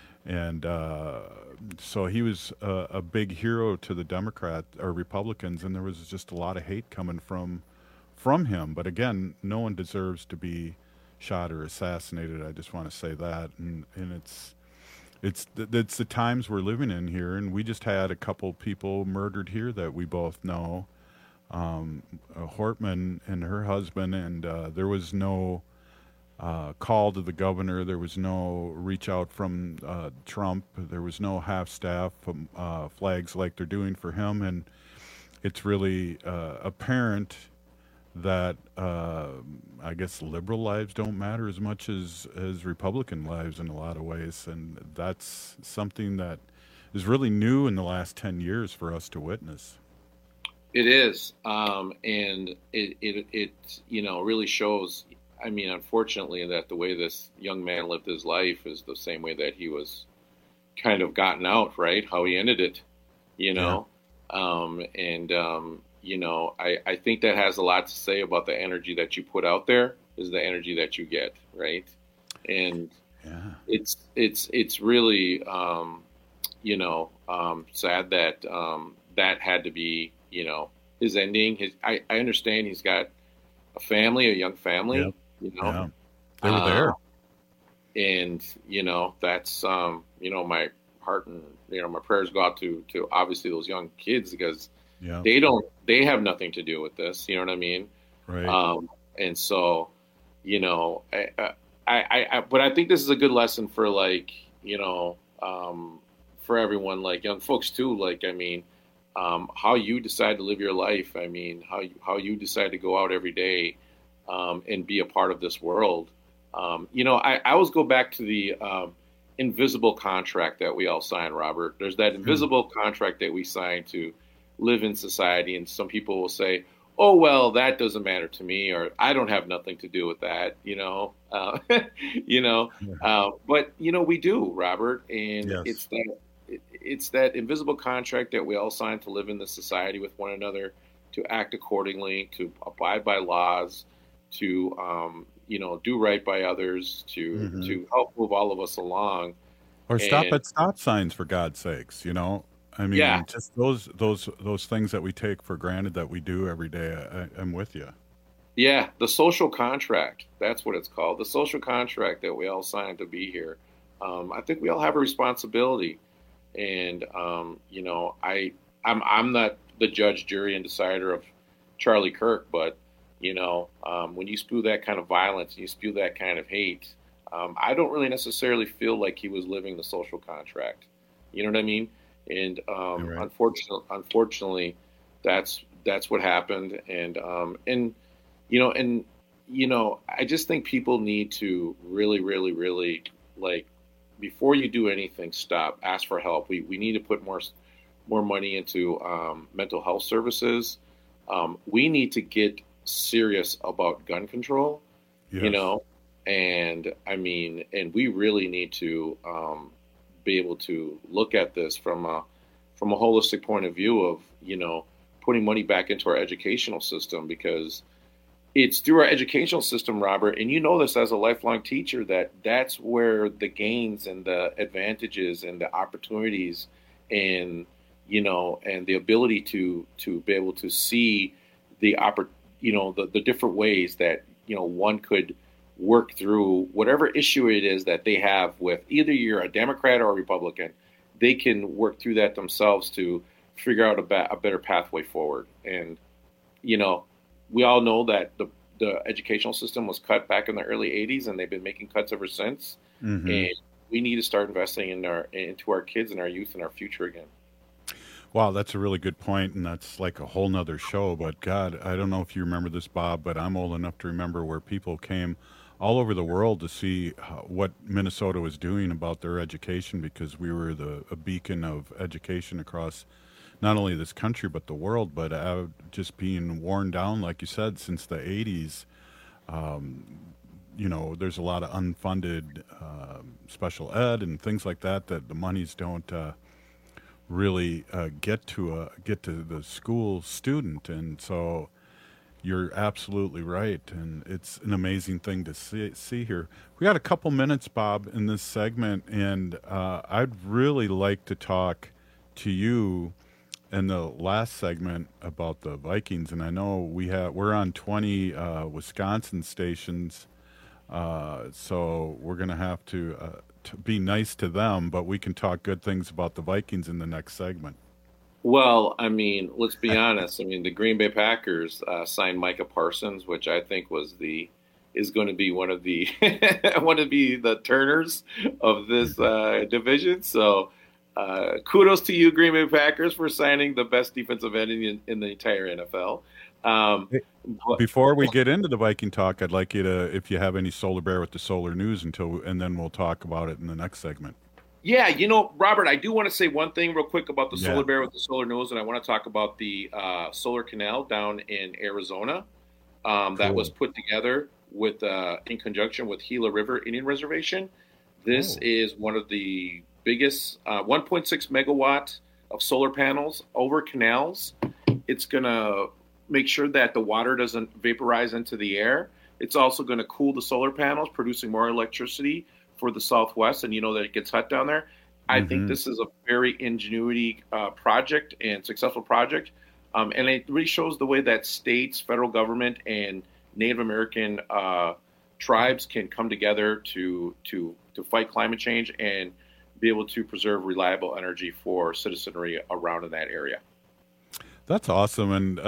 so he was a big hero to the Democrat or Republicans, and there was just a lot of hate coming from from him. But again, no one deserves to be shot or assassinated. I just want to say that, and it's the times we're living in here, and we just had a couple people murdered here that we both know, Hortman and her husband, and there was no call to the governor. There was no reach out from Trump. There was no half-staff flags like they're doing for him, and it's really apparent that I guess liberal lives don't matter as much as Republican lives in a lot of ways, and that's something that is really new in the last 10 years for us to witness. It is, and it really shows. I mean, unfortunately, that the way this young man lived his life is the same way that he was kind of gotten out, right? How he ended it, I think that has a lot to say about the energy that you put out there is the energy that you get, right? And it's really, sad that that had to be, his ending. I understand he's got a family, a young family, Yep. Yeah. They were there. And, that's, my heart and, my prayers go out to obviously those young kids because they have nothing to do with this. You know what I mean? Right. And so, but I think this is a good lesson for for everyone, like young folks too. How you decide to live your life. I mean, how you decide to go out every day, and be a part of this world. I always go back to the invisible contract that we all sign, Robert. There's that invisible contract that we sign to live in society, and some people will say, "Oh, well, that doesn't matter to me," or "I don't have nothing to do with that," But we do, Robert, and it's that invisible contract that we all sign to live in this society with one another, to act accordingly, to abide by laws, to do right by others, to help move all of us along, or stop at stop signs, for God's sakes. I mean, just those things that we take for granted that we do every day. I'm with you. Yeah, the social contract. That's what it's called. The social contract that we all signed to be here. I think we all have a responsibility, and I'm not the judge, jury, and decider of Charlie Kirk, but when you spew that kind of violence and you spew that kind of hate, I don't really necessarily feel like he was living the social contract. You know what I mean? And right. Unfortunately, that's what happened. And I just think people need to really, really, really, before you do anything, stop, ask for help. We need to put more money into mental health services. We need to get serious about gun control, and we really need to be able to look at this from a holistic point of view of, putting money back into our educational system, because it's through our educational system, Robert, and this as a lifelong teacher, that's where the gains and the advantages and the opportunities and, and the ability to be able to see the different ways that, one could work through whatever issue it is that they have with either you're a Democrat or a Republican. They can work through that themselves to figure out a better pathway forward. And, we all know that the educational system was cut back in the early 80s, and they've been making cuts ever since. Mm-hmm. And we need to start investing into our kids and our youth and our future again. Wow, that's a really good point, and that's like a whole nother show. But God, I don't know if you remember this, Bob, but I'm old enough to remember where people came all over the world to see what Minnesota was doing about their education, because we were a beacon of education across not only this country but the world. But just being worn down, like you said, since the 80s. There's a lot of unfunded special ed and things like that the monies don't really get to the school student. And so you're absolutely right, and it's an amazing thing to see here. We got a couple minutes, Bob, in this segment, and I'd really like to talk to you in the last segment about the Vikings, and I know we're on 20 Wisconsin stations, so we're going to have to be nice to them, but we can talk good things about the Vikings in the next segment. Well, I mean, let's be honest. I mean, the Green Bay Packers signed Micah Parsons, which I think is going to be one of the the turners of this division. So kudos to you, Green Bay Packers, for signing the best defensive end in the entire NFL. Before we get into the Viking talk, I'd like you to, if you have any Solar Bear with the Solar News, and then we'll talk about it in the next segment. Yeah, Robert, I do want to say one thing real quick about the Solar Bear with the Solar News, and I want to talk about the solar canal down in Arizona that was put together with in conjunction with Gila River Indian Reservation. This is one of the biggest 1.6 megawatt of solar panels over canals. It's going to make sure that the water doesn't vaporize into the air. It's also going to cool the solar panels, producing more electricity for the Southwest, and you know that it gets hot down there. I think this is a very ingenuity project and successful project, and it really shows the way that states, federal government, and Native American tribes can come together to fight climate change and be able to preserve reliable energy for citizenry around in that area. That's awesome, and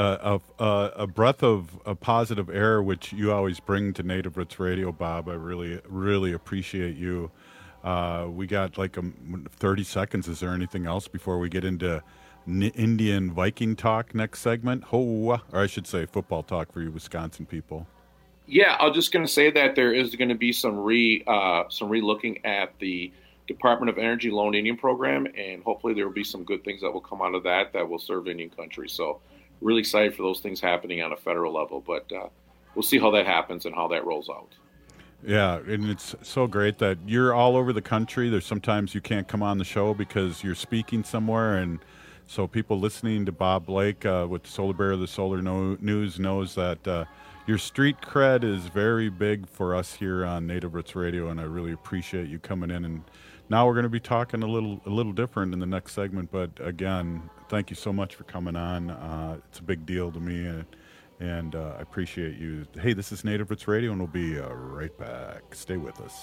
a breath of positive air, which you always bring to Native Roots Radio, Bob. I really, really appreciate you. We got like 30 seconds. Is there anything else before we get into Indian Viking talk next segment? Or I should say football talk for you Wisconsin people. Yeah, I was just going to say that there is going to be some re-looking at the Department of Energy Loan Indian Program, and hopefully there will be some good things that will come out of that will serve Indian country. So really excited for those things happening on a federal level, but we'll see how that happens and how that rolls out. Yeah, and it's so great that you're all over the country. There's sometimes you can't come on the show because you're speaking somewhere, and so people listening to Bob Blake with Solar Bear, the Solar News knows that your street cred is very big for us here on Native Roots Radio, and I really appreciate you coming in. And now we're going to be talking a little different in the next segment, but again, thank you so much for coming on. It's a big deal to me, and I appreciate you. Hey, this is Native Roots Radio, and we'll be right back. Stay with us.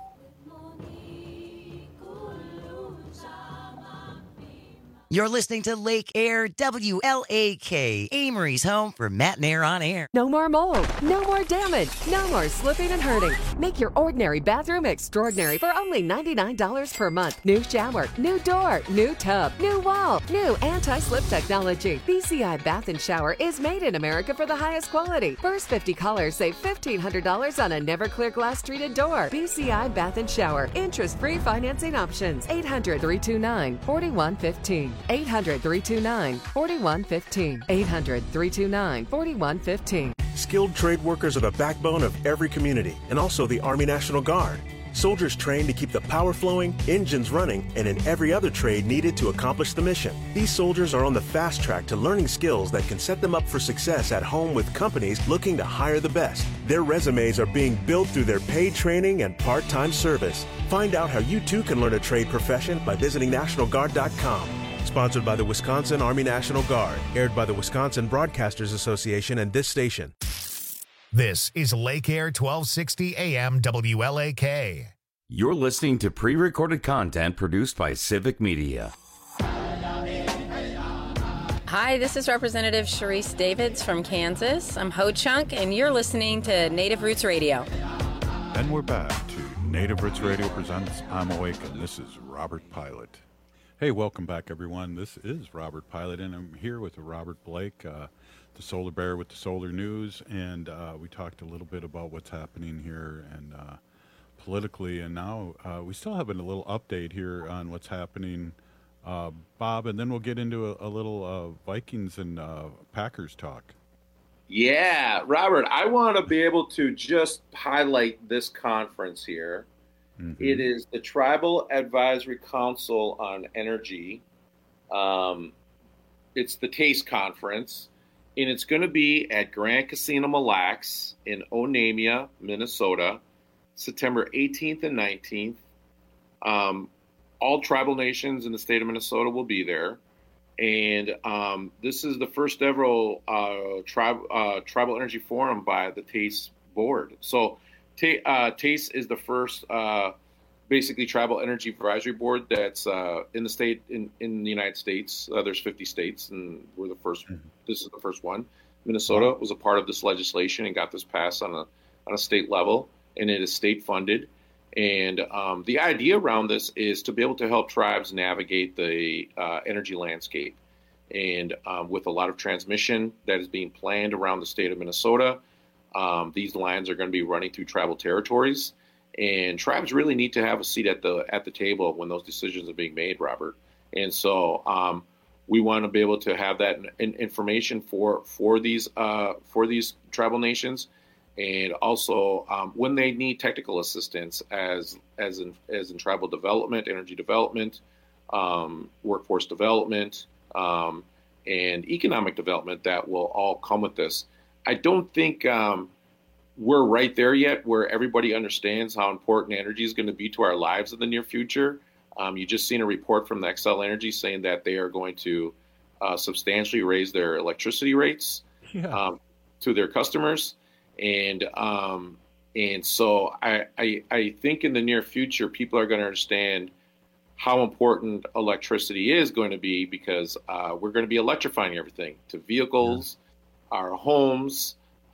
You're listening to Lake Air WLAK, Amory's home for Matt and Air on Air. No more mold, no more damage, no more slipping and hurting. Make your ordinary bathroom extraordinary for only $99 per month. New shower, new door, new tub, new wall, new anti-slip technology. BCI Bath and Shower is made in America for the highest quality. First 50 callers save $1,500 on a Never-Clear glass treated door. BCI Bath and Shower. Interest-free financing options. 800-329-4115. 800-329-4115. 800-329-4115. Skilled trade workers are the backbone of every community and also the Army National Guard. Soldiers trained to keep the power flowing, engines running, and in every other trade needed to accomplish the mission. These soldiers are on the fast track to learning skills that can set them up for success at home with companies looking to hire the best. Their resumes are being built through their paid training and part-time service. Find out how you too can learn a trade profession by visiting NationalGuard.com. Sponsored by the Wisconsin Army National Guard. Aired by the Wisconsin Broadcasters Association and this station. This is Lake Air 1260 AM WLAK. You're listening to pre-recorded content produced by Civic Media. Hi, this is Representative Sharice Davids from Kansas. I'm Ho Chunk, and you're listening to Native Roots Radio. And we're back to Native Roots Radio presents I'm Awake, and this is Robert Pilot. Hey, welcome back, everyone. This is Robert Pilot, and I'm here with Robert Blake, the Solar Bear with the Solar News, and we talked a little bit about what's happening here and politically, and now we still have a little update here on what's happening, Bob, and then we'll get into a little Vikings and Packers talk. Yeah, Robert, I want to be able to just highlight this conference here. Mm-hmm. It is the Tribal Advisory Council on Energy. It's the TASTE conference, and it's going to be at Grand Casino Mille Lacs in Onamia, Minnesota, September 18th and 19th. All tribal nations in the state of Minnesota will be there. And this is the first ever Tribal Energy Forum by the TACE board. So TACE is the first basically Tribal Energy Advisory Board that's in the United States. There's 50 states, and we're the first. This is the first one. Minnesota was a part of this legislation and got this passed on a state level, and it is state funded. And the idea around this is to be able to help tribes navigate the energy landscape. And with a lot of transmission that is being planned around the state of Minnesota, these lines are going to be running through tribal territories. And tribes really need to have a seat at the table when those decisions are being made, Robert. And so we want to be able to have that information for these tribal nations. And also, when they need technical assistance, as in tribal development, energy development, workforce development, and economic development, that will all come with this. I don't think we're right there yet, where everybody understands how important energy is going to be to our lives in the near future. You just seen a report from the Xcel Energy saying that they are going to substantially raise their electricity rates to their customers. And so I think in the near future, people are going to understand how important electricity is going to be, because we're going to be electrifying everything, to vehicles, our homes,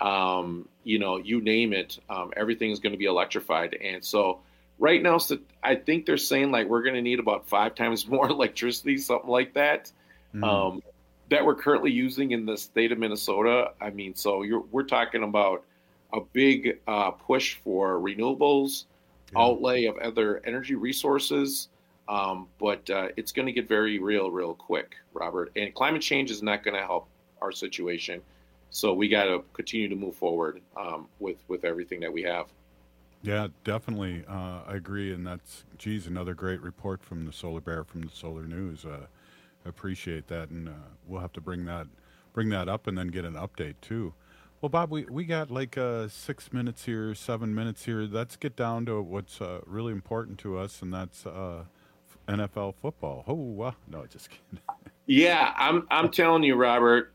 you name it. Everything is going to be electrified. And so right now, I think they're saying like we're going to need about 5 times more electricity, something like that. That we're currently using in the state of Minnesota. I mean, so we're talking about a big push for renewables, outlay of other energy resources, but it's going to get very real quick, Robert. And climate change is not going to help our situation, so we got to continue to move forward with everything that we have. Yeah, definitely. I agree, and that's another great report from the Solar Bear from the Solar News. Appreciate that, and we'll have to bring that up and then get an update too. Well, Bob, we got like 6 minutes here, 7 minutes here. Let's get down to what's really important to us, and that's NFL football. Oh, wow. No, just kidding. Yeah, I'm telling you, Robert.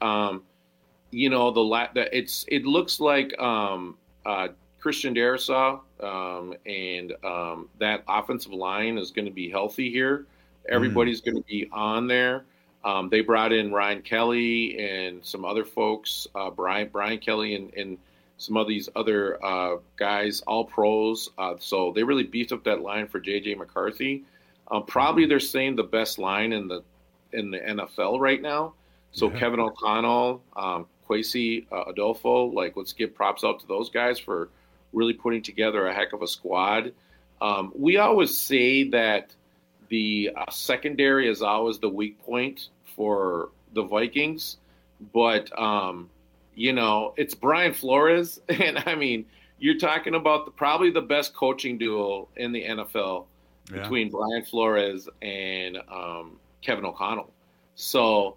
It looks like Christian Darrisaw and that offensive line is going to be healthy here. Everybody's going to be on there. They brought in Ryan Kelly and some other folks, Brian Kelly and some of these other guys, all pros. So they really beefed up that line for J.J. McCarthy. Probably they're saying the best line in the NFL right now. So Kevin O'Connell, Kwesi Adolfo, let's give props out to those guys for really putting together a heck of a squad. We always say that the secondary is always the weak point for the Vikings, but it's Brian Flores, and I mean, you're talking about probably the best coaching duo in the NFL between Brian Flores and Kevin O'Connell. So,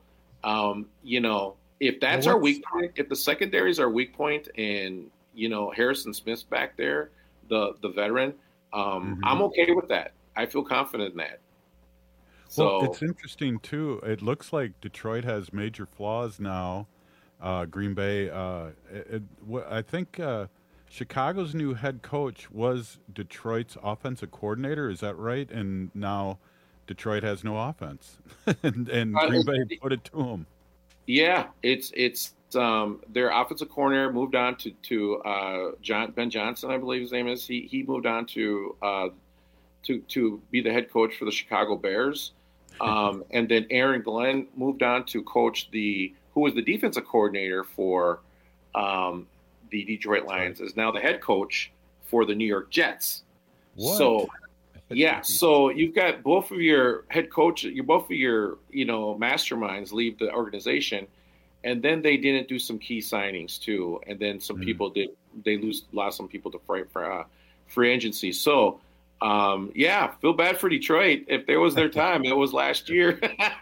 if that's our weak point, if the secondary is our weak point, and Harrison Smith's back there, the veteran, I'm okay with that. I feel confident in that. Well, it's interesting, too. It looks like Detroit has major flaws now. Green Bay, I think Chicago's new head coach was Detroit's offensive coordinator. Is that right? And now Detroit has no offense, and Green Bay put it to him. Yeah, it's their offensive coordinator moved on to Ben Johnson, I believe his name is. He moved on to be the head coach for the Chicago Bears. And then Aaron Glenn moved on to coach who was the defensive coordinator for the Detroit Lions, is now the head coach for the New York Jets. What? So you've got both of your head coach, both of your masterminds leave the organization, and then they didn't do some key signings too, and then some people did. They lost some people to free agency. So. Feel bad for Detroit. If there was their time, it was last year.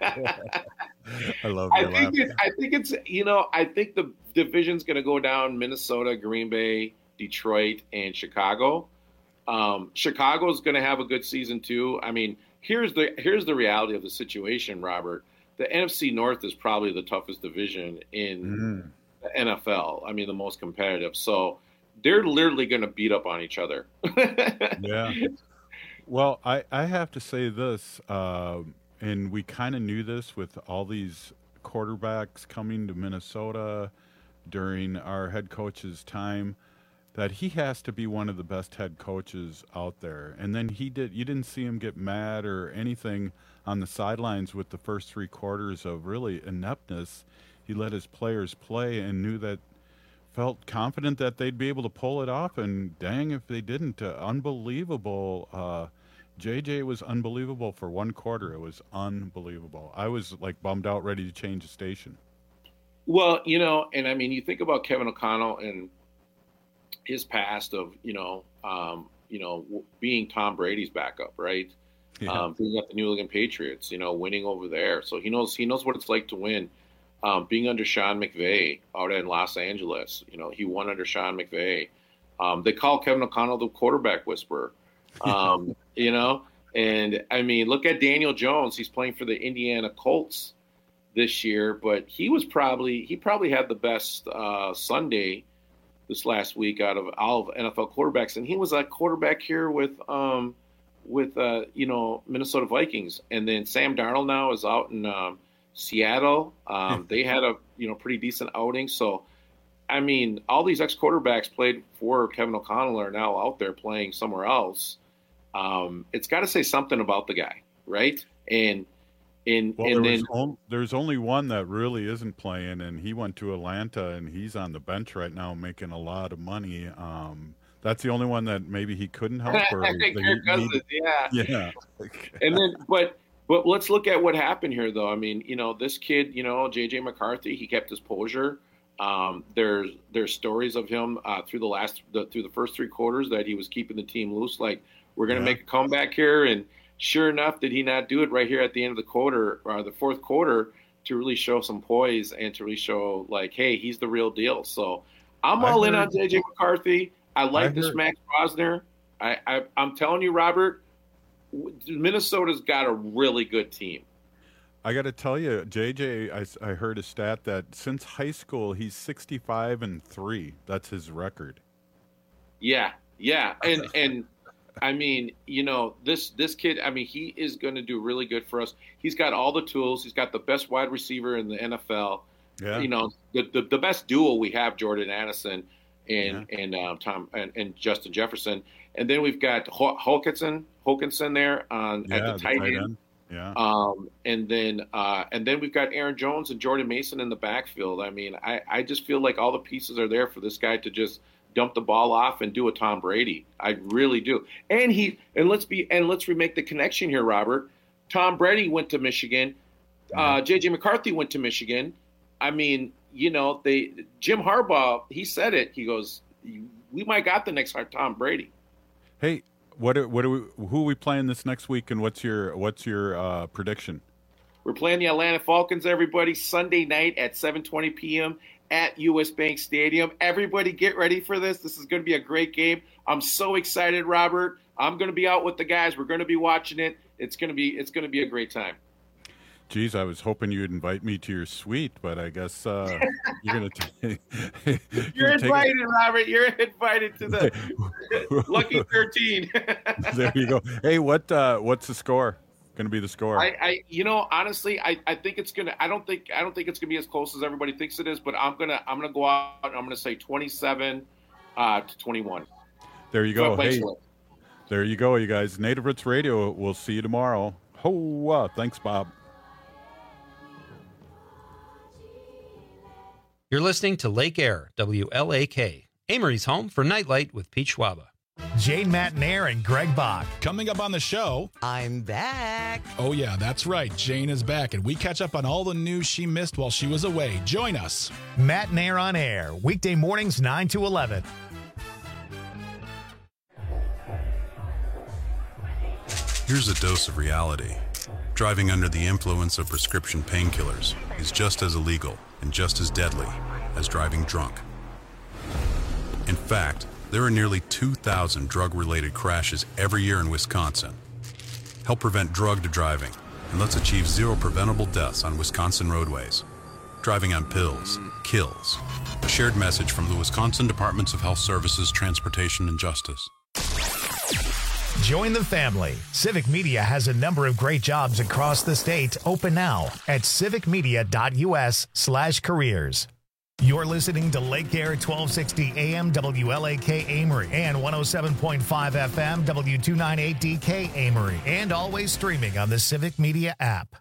I love. I think the division's going to go down: Minnesota, Green Bay, Detroit, and Chicago. Chicago's going to have a good season too. I mean, here's the reality of the situation, Robert. the NFC North is probably the toughest division in the NFL. I mean, the most competitive. So they're literally going to beat up on each other. Yeah. Well, I have to say this, and we kind of knew this with all these quarterbacks coming to Minnesota during our head coach's time, that he has to be one of the best head coaches out there. And then you didn't see him get mad or anything on the sidelines with the first 3 quarters of really ineptness. He let his players play and felt confident that they'd be able to pull it off. And dang, if they didn't, unbelievable. JJ was unbelievable for 1 quarter. It was unbelievable. I was like bummed out, ready to change the station. Well, and I mean, you think about Kevin O'Connell and his past of, being Tom Brady's backup, right? Yeah. Being at the New England Patriots, winning over there. So he knows what it's like to win. Being under Sean McVay out in Los Angeles, he won under Sean McVay. They call Kevin O'Connell the quarterback whisperer, and I mean, look at Daniel Jones. He's playing for the Indiana Colts this year, but he probably had the best Sunday this last week out of all of NFL quarterbacks, and he was a quarterback here with Minnesota Vikings, and then Sam Darnold now is out in Seattle. They had a pretty decent outing. So, I mean, all these ex-quarterbacks played for Kevin O'Connell are now out there playing somewhere else. It's got to say something about the guy, right? There's only one that really isn't playing, and he went to Atlanta, and he's on the bench right now making a lot of money. That's the only one that maybe he couldn't help. Kirk Cousins, yeah. And then, but let's look at what happened here, though. I mean, this kid, J.J. McCarthy, he kept his posture. There's stories of him through the first 3 quarters that he was keeping the team loose. Like, we're going to make a comeback here, and sure enough, did he not do it right here at the end of the quarter or the fourth quarter to really show some poise and to really show like, hey, he's the real deal. So I'm all in on J.J. McCarthy. I like this Max Rosner. I'm telling you, Robert, Minnesota's got a really good team. I got to tell you, JJ, I heard a stat that since high school, he's 65-3. That's his record. Yeah. And I mean, this kid, I mean, he is going to do really good for us. He's got all the tools. He's got the best wide receiver in the NFL. Yeah. The best duo we have, Jordan Addison and Justin Jefferson. And then we've got Hawkinson there at the tight end. Yeah. And then we've got Aaron Jones and Jordan Mason in the backfield. I mean, I just feel like all the pieces are there for this guy to just dump the ball off and do a Tom Brady. I really do. And let's remake the connection here, Robert. Tom Brady went to Michigan. J.J. McCarthy went to Michigan. I mean, Jim Harbaugh, he said it. He goes, we might got the next Tom Brady. Hey, who are we playing this next week, and what's your prediction? We're playing the Atlanta Falcons, everybody, Sunday night at 7:20 p.m. at US Bank Stadium. Everybody get ready for this. This is going to be a great game. I'm so excited, Robert. I'm going to be out with the guys. We're going to be watching it. It's going to be a great time. Geez, I was hoping you'd invite me to your suite, but I guess you're going to You're invited, Robert. You're invited to the Lucky 13. There you go. Hey, what's the score? Going to be the score? Honestly, I think it's going to. I don't think it's going to be as close as everybody thinks it is. But I'm gonna go out. And I'm going to say 27 to 21. There you go. Hey, there you go, you guys. Native Roots Radio. We'll see you tomorrow. Ho! Thanks, Bob. You're listening to Lake Air, WLAK, Amory's home for Nightlight with Pete Schwaba. Jane Matanair and Greg Bach. Coming up on the show. I'm back. Oh, yeah, that's right. Jane is back, and we catch up on all the news she missed while she was away. Join us. Matanair on Air, weekday mornings 9 to 11. Here's a dose of reality. Driving under the influence of prescription painkillers is just as illegal and just as deadly as driving drunk. In fact, there are nearly 2,000 drug-related crashes every year in Wisconsin. Help prevent drug driving And let's achieve 0 preventable deaths on Wisconsin roadways. Driving on pills kills. A shared message from the Wisconsin Departments of Health Services, Transportation, and Justice. Join the family. Civic Media has a number of great jobs across the state open now at civicmedia.us/careers. You're listening to Lake Air 1260 AM WLAK Amory and 107.5 FM W298DK Amory, and always streaming on the Civic Media app.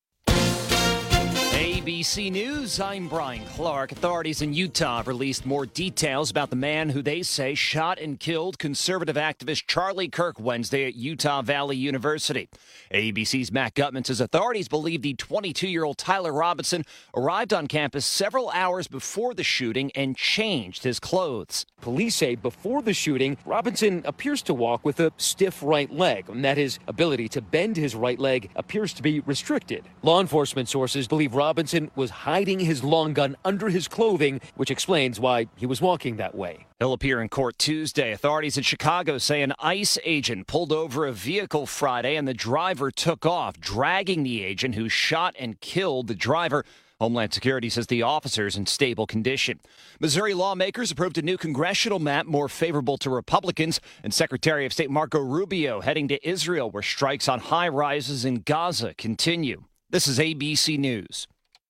ABC News, I'm Brian Clark. Authorities in Utah have released more details about the man who they say shot and killed conservative activist Charlie Kirk Wednesday at Utah Valley University. ABC's Matt Gutman says authorities believe the 22-year-old Tyler Robinson arrived on campus several hours before the shooting and changed his clothes. Police say before the shooting, Robinson appears to walk with a stiff right leg, and that his ability to bend his right leg appears to be restricted. Law enforcement sources believe Robinson was hiding his long gun under his clothing, which explains why he was walking that way. He'll appear in court Tuesday. Authorities in Chicago say an ICE agent pulled over a vehicle Friday and the driver took off, dragging the agent who shot and killed the driver. Homeland Security says the officer's in stable condition. Missouri lawmakers approved a new congressional map more favorable to Republicans, and Secretary of State Marco Rubio heading to Israel, where strikes on high-rises in Gaza continue. This is ABC News.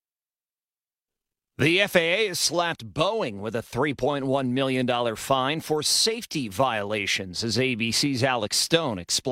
The FAA has slapped Boeing with a $3.1 million fine for safety violations, as ABC's Alex Stone explains.